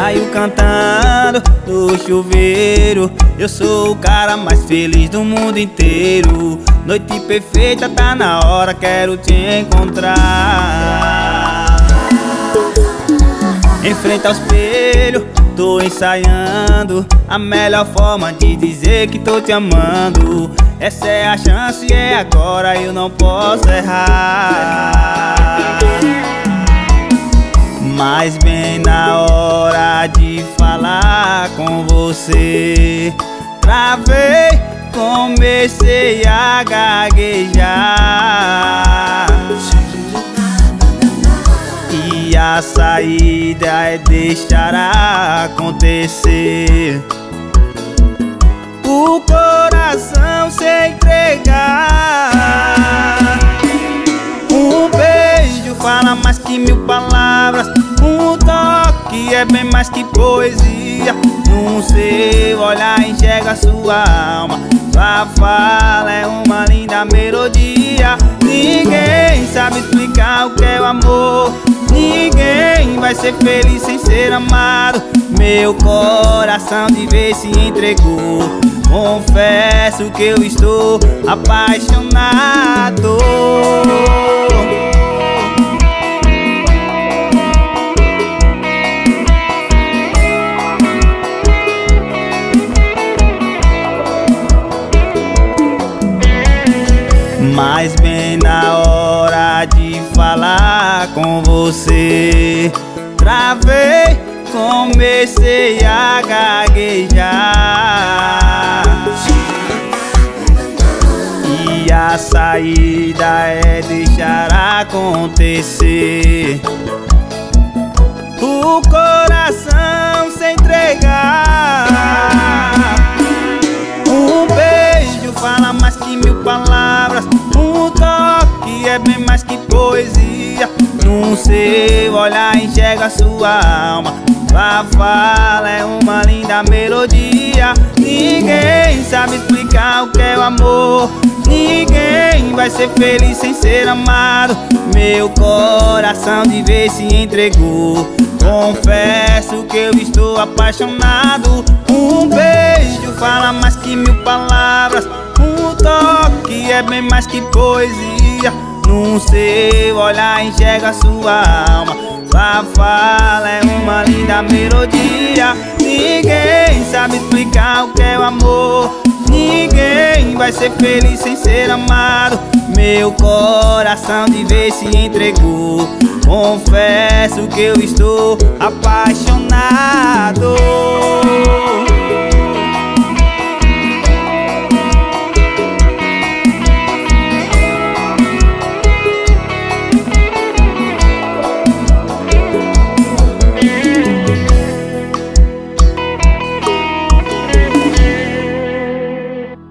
saio cantando no chuveiro. Eu sou o cara mais feliz do mundo inteiro. Noite perfeita, tá na hora, quero te encontrar. Em frente ao espelho, tô ensaiando a melhor forma de dizer que tô te amando. Essa é a chance, é agora, eu não posso errar. Mas bem na hora de falar com você, travei, comecei a gaguejar. E a saída é deixar acontecer. O coração se entregar. Um beijo fala mais que 1000 palavras. Um toque é bem mais que poesia. No seu olhar enxerga sua alma. Sua fala é uma linda melodia. Ninguém sabe explicar o que é o amor. Ninguém vai ser feliz sem ser amado. Meu coração de vez se entregou. Confesso que eu estou apaixonado. Mas bem na hora de falar com você, travei, comecei a gaguejar. E a saída é deixar acontecer. O coração se entregar. Um beijo fala mais que 1000 palavras. Um toque é bem mais que poesia. No seu olhar enxerga sua alma. Sua fala é uma linda melodia. Ninguém sabe explicar o que é o amor. Ninguém vai ser feliz sem ser amado. Meu coração de vez se entregou. Confesso que eu estou apaixonado. Um beijo fala mais que 1000 palavras. Um toque é bem mais que poesia. No seu olhar enxerga sua alma. Sua fala é uma linda melodia. Ninguém sabe explicar o que é o amor. Ninguém vai ser feliz sem ser amado. Meu coração de vez se entregou. Confesso que eu estou apaixonado.